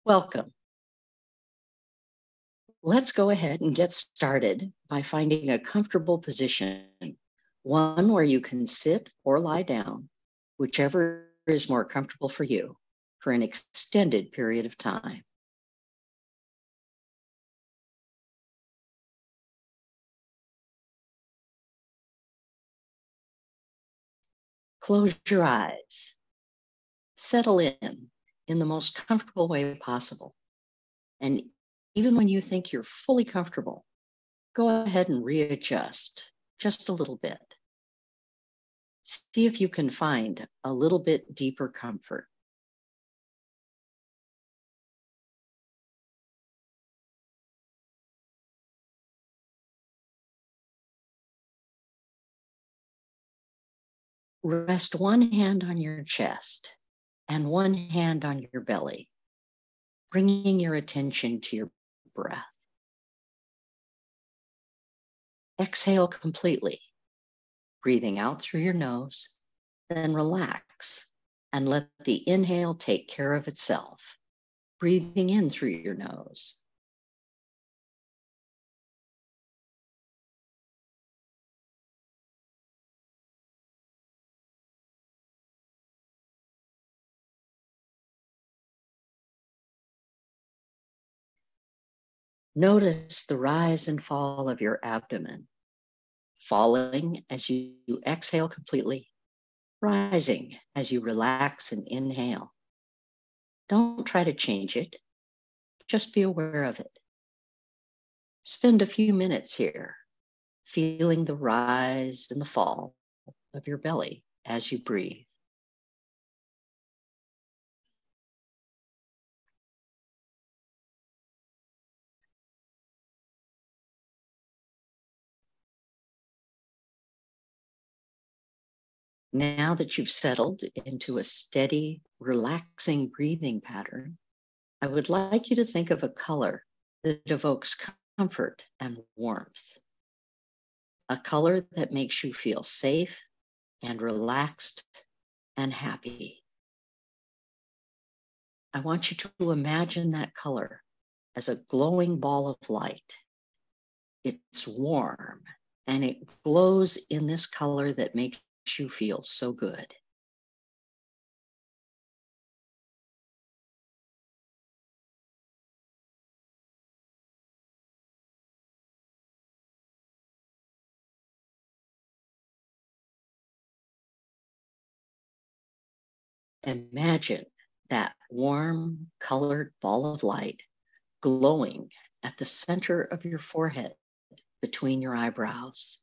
Welcome. Let's go ahead and get started by finding a comfortable position, one where you can sit or lie down, whichever is more comfortable for you, for an extended period of time. Close your eyes. Settle in the most comfortable way possible. And even when you think you're fully comfortable, go ahead and readjust just a little bit. See if you can find a little bit deeper comfort. Rest one hand on your chest and one hand on your belly, bringing your attention to your breath. Exhale completely, breathing out through your nose, then relax and let the inhale take care of itself, breathing in through your nose. Notice the rise and fall of your abdomen, falling as you exhale completely, rising as you relax and inhale. Don't try to change it. Just be aware of it. Spend a few minutes here, feeling the rise and the fall of your belly as you breathe. Now that you've settled into a steady, relaxing breathing pattern, I would like you to think of a color that evokes comfort and warmth. A color that makes you feel safe and relaxed and happy. I want you to imagine that color as a glowing ball of light. It's warm and it glows in this color that makes you feel so good. Imagine that warm, colored ball of light glowing at the center of your forehead between your eyebrows.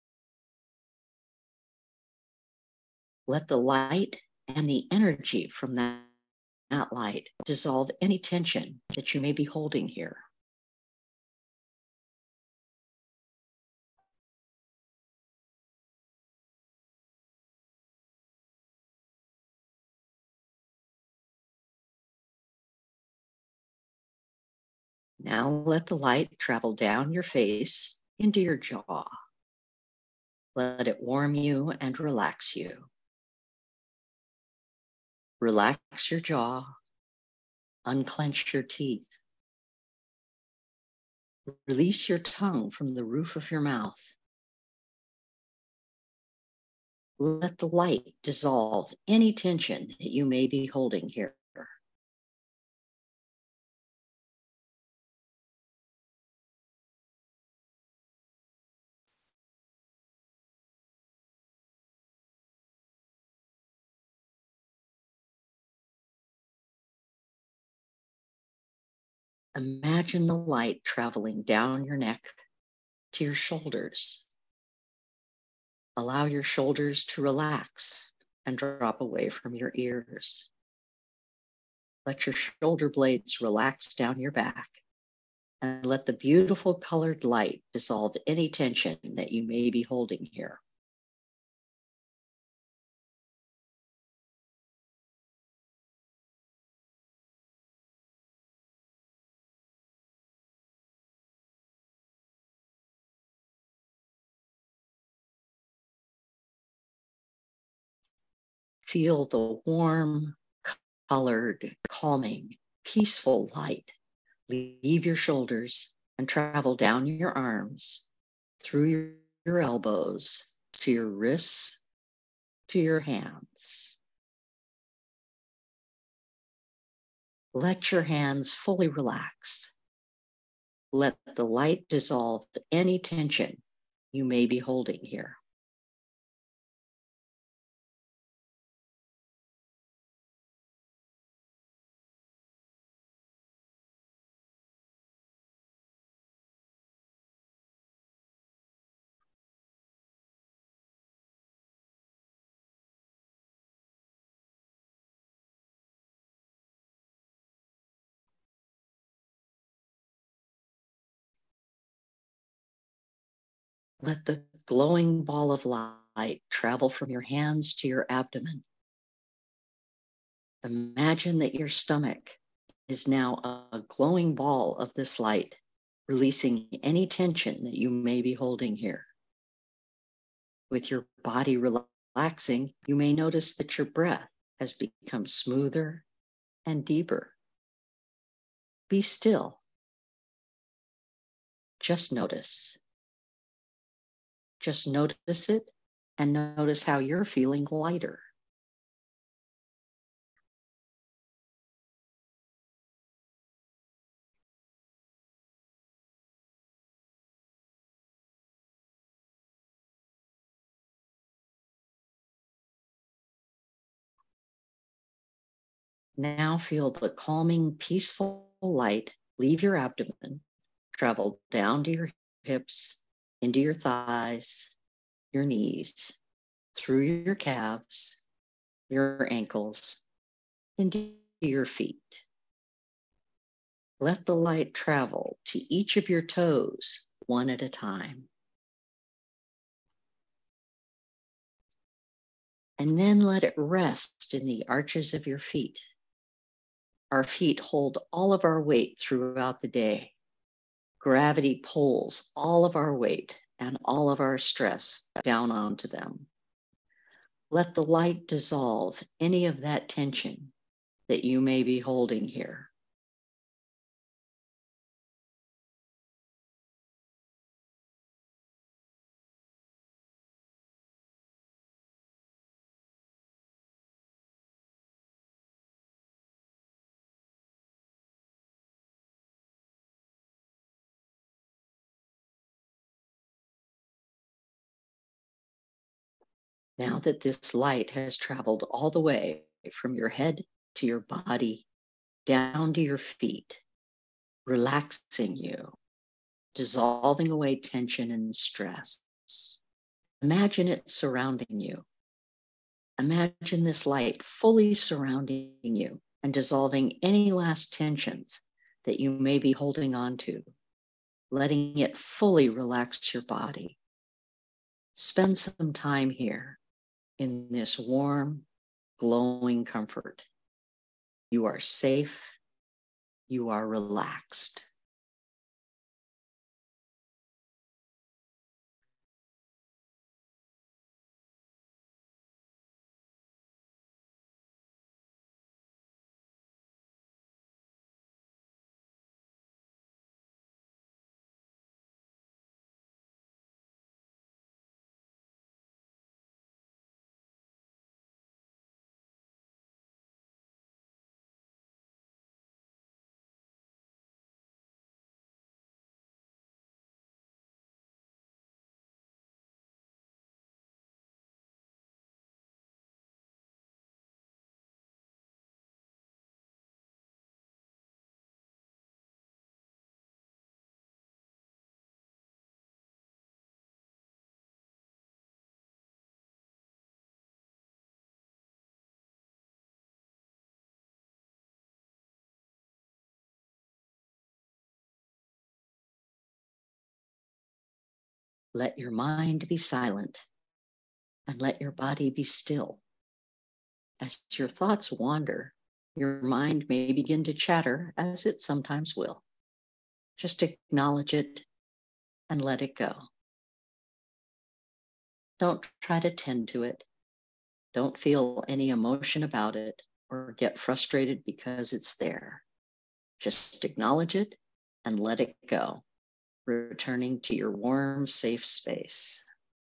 Let the light and the energy from that light dissolve any tension that you may be holding here. Now let the light travel down your face into your jaw. Let it warm you and relax you. Relax your jaw, unclench your teeth. Release your tongue from the roof of your mouth. Let the light dissolve any tension that you may be holding here. Imagine the light traveling down your neck to your shoulders. Allow your shoulders to relax and drop away from your ears. Let your shoulder blades relax down your back and let the beautiful colored light dissolve any tension that you may be holding here. Feel the warm, colored, calming peaceful light leave your shoulders and travel down your arms, through your elbows, to your wrists, to your hands. Let your hands fully relax. Let the light dissolve any tension you may be holding here. Let the glowing ball of light travel from your hands to your abdomen. Imagine that your stomach is now a glowing ball of this light, releasing any tension that you may be holding here. With your body relaxing, you may notice that your breath has become smoother and deeper. Be still. Just notice. Just notice it and notice how you're feeling lighter. Now feel the calming, peaceful light leave your abdomen, travel down to your hips, into your thighs, your knees, through your calves, your ankles, into your feet. Let the light travel to each of your toes, one at a time. And then let it rest in the arches of your feet. Our feet hold all of our weight throughout the day. Gravity pulls all of our weight and all of our stress down onto them. Let the light dissolve any of that tension that you may be holding here. Now that this light has traveled all the way from your head to your body, down to your feet, relaxing you, dissolving away tension and stress. Imagine it surrounding you. Imagine this light fully surrounding you and dissolving any last tensions that you may be holding on to, letting it fully relax your body. Spend some time here in this warm, glowing comfort. You are safe. You are relaxed. Let your mind be silent and let your body be still. As your thoughts wander, your mind may begin to chatter, as it sometimes will. Just acknowledge it and let it go. Don't try to tend to it. Don't feel any emotion about it or get frustrated because it's there. Just acknowledge it and let it go, returning to your warm, safe space.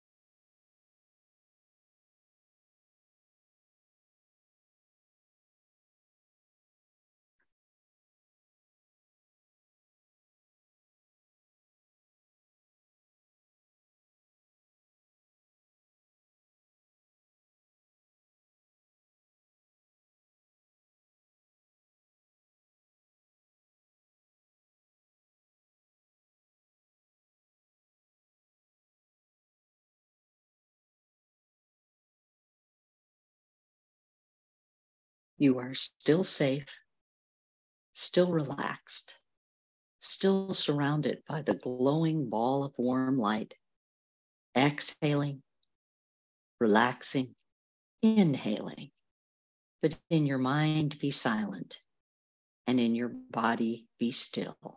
You are still safe, still relaxed, still surrounded by the glowing ball of warm light. Exhaling, relaxing, inhaling, but in your mind be silent and in your body be still.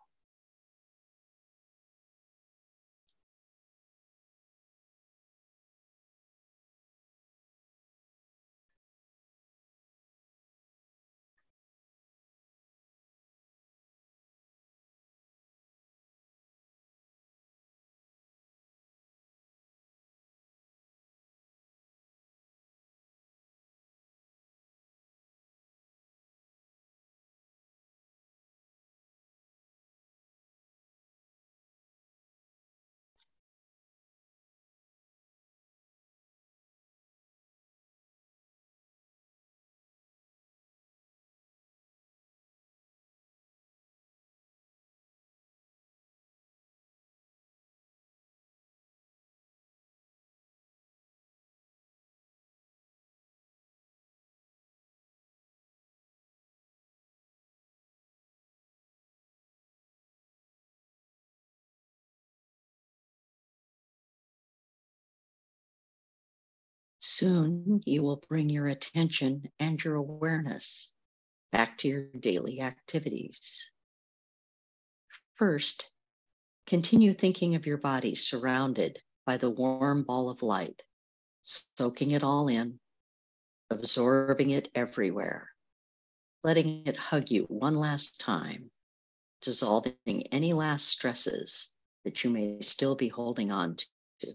Soon you will bring your attention and your awareness back to your daily activities. First, continue thinking of your body surrounded by the warm ball of light, soaking it all in, absorbing it everywhere, letting it hug you one last time, dissolving any last stresses that you may still be holding on to.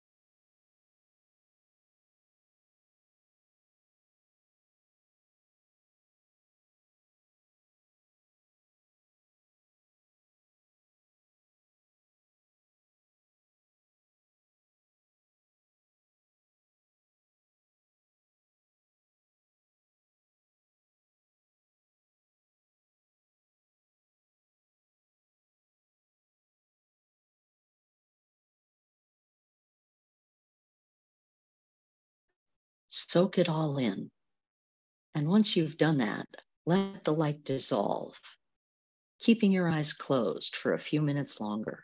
Soak it all in. And once you've done that, let the light dissolve, keeping your eyes closed for a few minutes longer.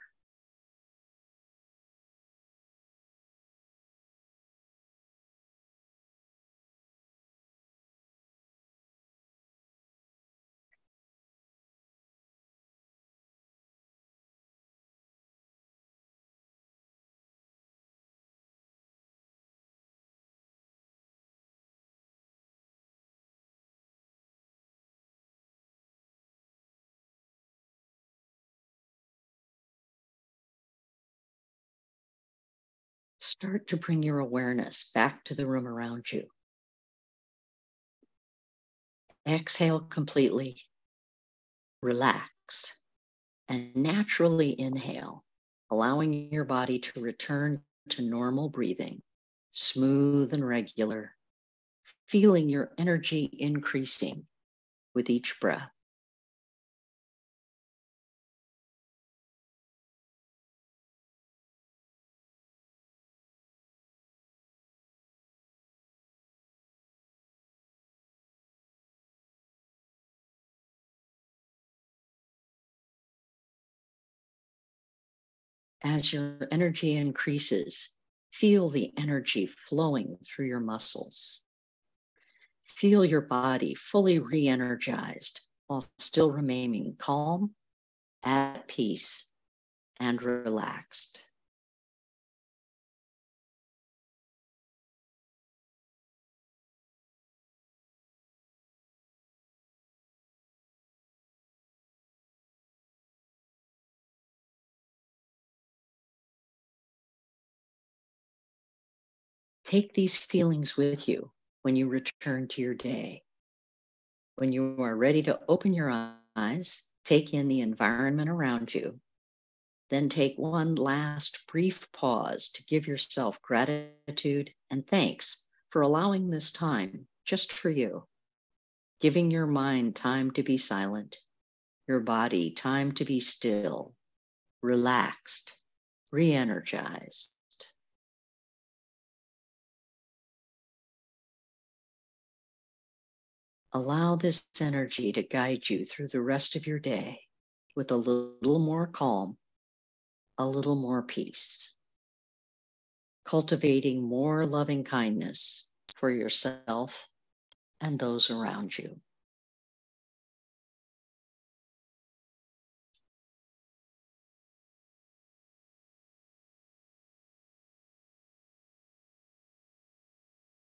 Start to bring your awareness back to the room around you. Exhale completely, relax, and naturally inhale, allowing your body to return to normal breathing, smooth and regular, feeling your energy increasing with each breath. As your energy increases, feel the energy flowing through your muscles. Feel your body fully re-energized while still remaining calm, at peace, and relaxed. Take these feelings with you when you return to your day. When you are ready to open your eyes, take in the environment around you. Then take one last brief pause to give yourself gratitude and thanks for allowing this time just for you, giving your mind time to be silent, your body time to be still, relaxed, re-energized. Allow this energy to guide you through the rest of your day with a little more calm, a little more peace, cultivating more loving kindness for yourself and those around you.